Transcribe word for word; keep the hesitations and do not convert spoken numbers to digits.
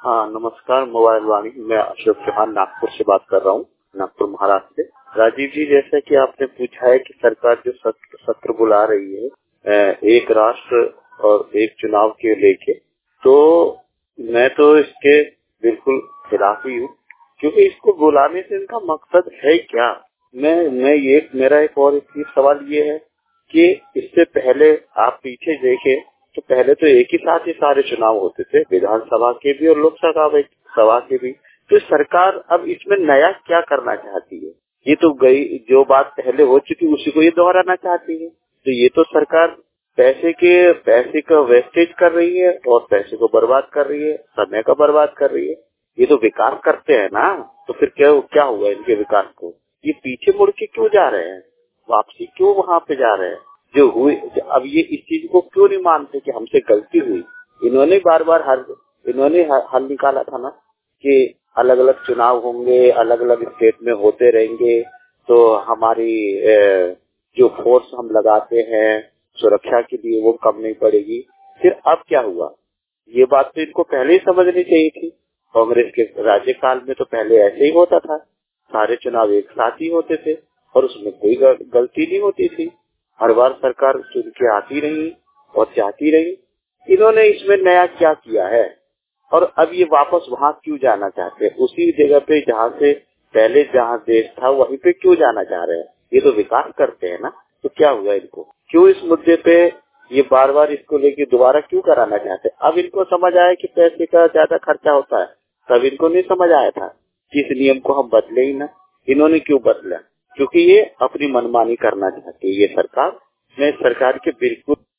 हाँ, नमस्कार मोबाइल वाणी। मैं अशोक चौहान नागपुर से बात कर रहा हूँ, नागपुर महाराष्ट्र से। राजीव जी, जैसा कि आपने पूछा है कि सरकार जो सत्र, सत्र बुला रही है एक राष्ट्र और एक चुनाव के लेके, तो मैं तो इसके बिल्कुल खिलाफ ही हूँ, क्योंकि इसको बुलाने से इनका मकसद है क्या। मैं मैं ये मेरा एक और एक सवाल ये है कि इससे पहले आप पीछे देखें तो पहले तो एक ही साथ ही सारे चुनाव होते थे, विधानसभा के भी और लोकसभा सभा के भी। तो सरकार अब इसमें नया क्या करना चाहती है? ये तो गई जो बात पहले हो चुकी उसी को ये दोहराना चाहती है। तो ये तो सरकार पैसे के पैसे का वेस्टेज कर रही है और पैसे को बर्बाद कर रही है, समय का बर्बाद कर रही है। ये तो विकास करते हैं ना, तो फिर क्या क्या हुआ इनके विकास को? ये पीछे मुड़ के क्यों जा रहे हैं? वापसी क्यों वहाँ पे जा रहे हैं? जो हुई, अब ये इस चीज को क्यों नहीं मानते कि हमसे गलती हुई? इन्होंने बार बार हल इन्होंने हल निकाला था ना कि अलग अलग चुनाव होंगे, अलग अलग स्टेट में होते रहेंगे, तो हमारी जो फोर्स हम लगाते हैं सुरक्षा के लिए वो कम नहीं पड़ेगी। फिर अब क्या हुआ? ये बात तो इनको पहले ही समझनी चाहिए थी। कांग्रेस के राज्यकाल में तो पहले ऐसे ही होता था, सारे चुनाव एक साथ ही होते थे और उसमें कोई गलती नहीं होती थी। हर बार सरकार चुन के आती रही और चाहती रही। इन्होंने इसमें नया क्या किया है? और अब ये वापस वहाँ क्यों जाना चाहते हैं? उसी जगह पे जहाँ से पहले जहाँ देश था वहीं पे क्यों जाना चाह रहे हैं? ये तो विकास करते हैं ना। तो क्या हुआ इनको? क्यों इस मुद्दे पे ये बार बार इसको लेके दोबारा क्यों कराना चाहते हैं? अब इनको समझ आया कि पैसे का ज्यादा खर्चा होता है, तब इनको नहीं समझ आया था कि इस नियम को हम बदले ही ना। इन्होंने क्यों बदला? क्योंकि ये अपनी मनमानी करना चाहती है ये सरकार। मैं सरकार के बिल्कुल